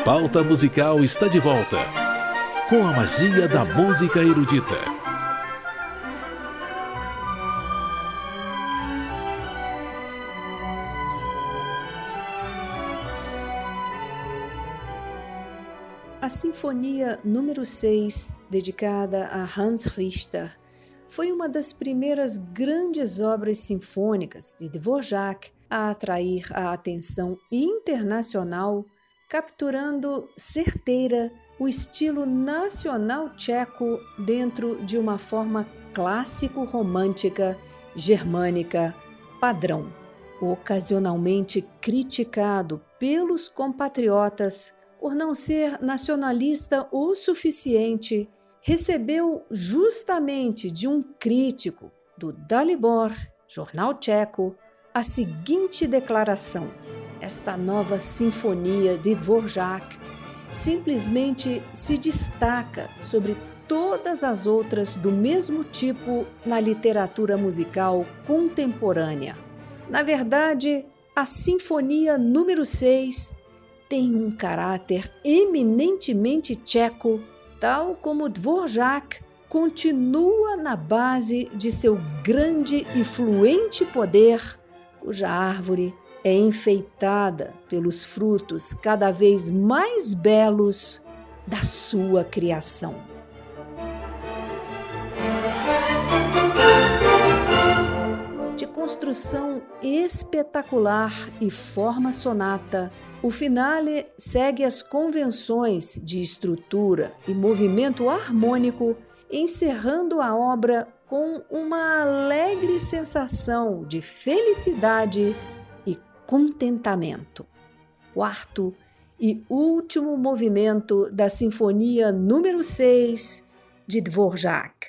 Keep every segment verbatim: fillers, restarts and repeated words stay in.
Pauta Musical está de volta, com a magia da música erudita. A Sinfonia número seis, dedicada a Hans Richter, foi uma das primeiras grandes obras sinfônicas de Dvorak a atrair a atenção internacional, capturando certeira o estilo nacional tcheco dentro de uma forma clássico-romântica, germânica, padrão. Ocasionalmente criticado pelos compatriotas por não ser nacionalista o suficiente, recebeu justamente de um crítico do Dalibor, jornal tcheco, a seguinte declaração: esta nova sinfonia de Dvorak simplesmente se destaca sobre todas as outras do mesmo tipo na literatura musical contemporânea. Na verdade, a Sinfonia número seis tem um caráter eminentemente tcheco, tal como Dvorak continua na base de seu grande e fluente poder, cuja árvore é enfeitada pelos frutos cada vez mais belos da sua criação. De construção espetacular e forma sonata, o finale segue as convenções de estrutura e movimento harmônico, encerrando a obra com uma alegre sensação de felicidade e contentamento. Quarto e último movimento da Sinfonia número seis de Dvorak.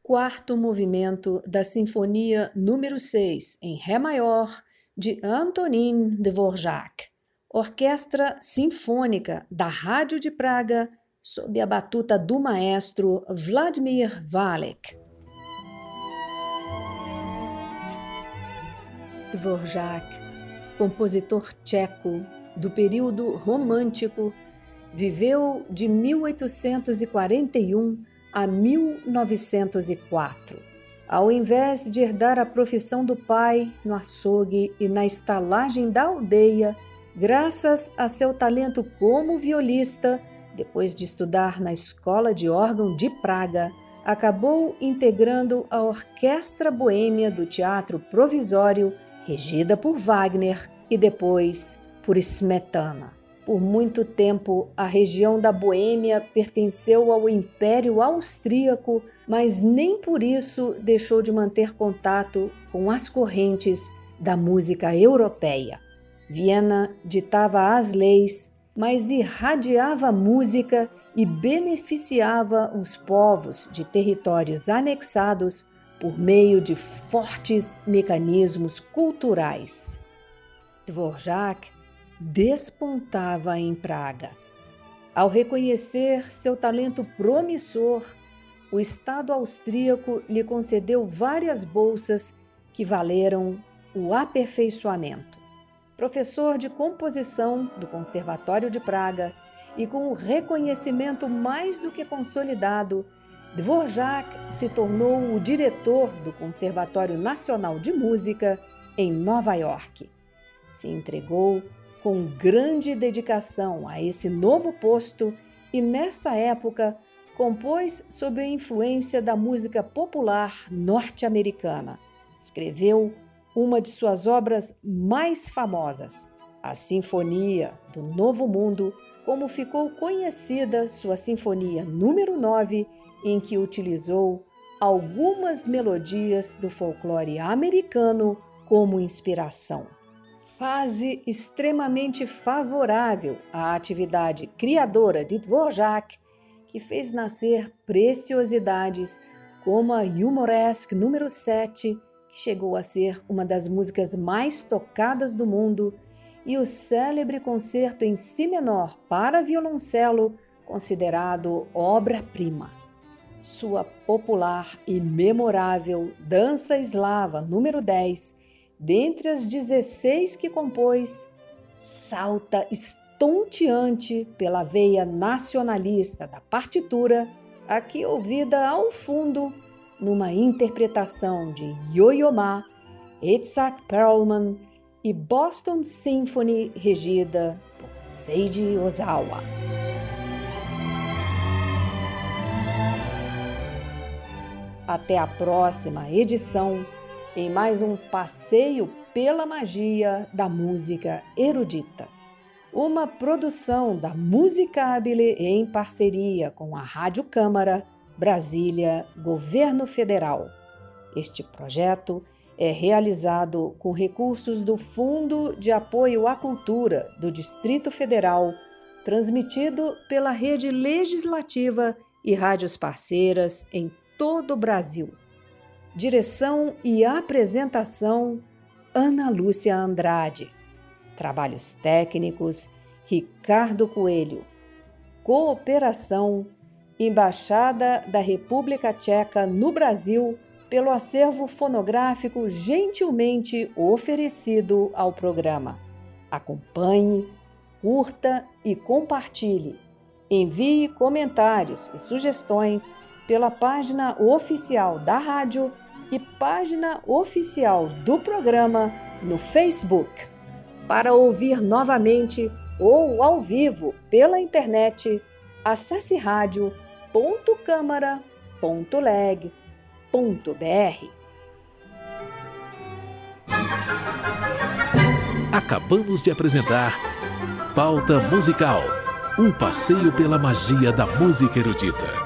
quarto movimento da Sinfonia número seis, em Ré maior, de Antonín Dvořák, Orquestra Sinfônica da Rádio de Praga, sob a batuta do maestro Vladimír Válek. Dvořák, compositor tcheco do período romântico, viveu de mil oitocentos e quarenta e um a mil novecentos e quatro. Ao invés de herdar a profissão do pai no açougue e na estalagem da aldeia, graças a seu talento como violista, depois de estudar na Escola de Órgão de Praga, acabou integrando a Orquestra Boêmia do Teatro Provisório, regida por Wagner e depois por Smetana. Por muito tempo, a região da Boêmia pertenceu ao Império Austríaco, mas nem por isso deixou de manter contato com as correntes da música europeia. Viena ditava as leis, mas irradiava a música e beneficiava os povos de territórios anexados por meio de fortes mecanismos culturais. Dvořák despontava em Praga. Ao reconhecer seu talento promissor, o Estado austríaco lhe concedeu várias bolsas que valeram o aperfeiçoamento. Professor de composição do Conservatório de Praga e com o reconhecimento mais do que consolidado, Dvořák se tornou o diretor do Conservatório Nacional de Música em Nova York. Se entregou com grande dedicação a esse novo posto e, nessa época, compôs sob a influência da música popular norte-americana. Escreveu uma de suas obras mais famosas, a Sinfonia do Novo Mundo, como ficou conhecida sua Sinfonia número nove, em que utilizou algumas melodias do folclore americano como inspiração. Fase extremamente favorável à atividade criadora de Dvořák, que fez nascer preciosidades como a Humoresque número sete, que chegou a ser uma das músicas mais tocadas do mundo, e o célebre concerto em si menor para violoncelo, considerado obra-prima. Sua popular e memorável Dança Eslava número dez, dentre as dezesseis que compôs, salta estonteante pela veia nacionalista da partitura, aqui ouvida ao fundo numa interpretação de Yo-Yo Ma, Itzhak Perlman e Boston Symphony, regida por Seiji Ozawa. Até a próxima edição, em mais um passeio pela magia da música erudita. Uma produção da Musicabile em parceria com a Rádio Câmara, Brasília, Governo Federal. Este projeto é realizado com recursos do Fundo de Apoio à Cultura do Distrito Federal, transmitido pela Rede Legislativa e rádios parceiras em todo o Brasil. Direção e apresentação, Ana Lúcia Andrade. Trabalhos técnicos, Ricardo Coelho. Cooperação, Embaixada da República Tcheca no Brasil, pelo acervo fonográfico gentilmente oferecido ao programa. Acompanhe, curta e compartilhe. Envie comentários e sugestões pela página oficial da rádio e página oficial do programa no Facebook. Para ouvir novamente ou ao vivo pela internet, acesse rádio ponto câmara ponto leg ponto br. Acabamos de apresentar Pauta Musical, um passeio pela magia da música erudita.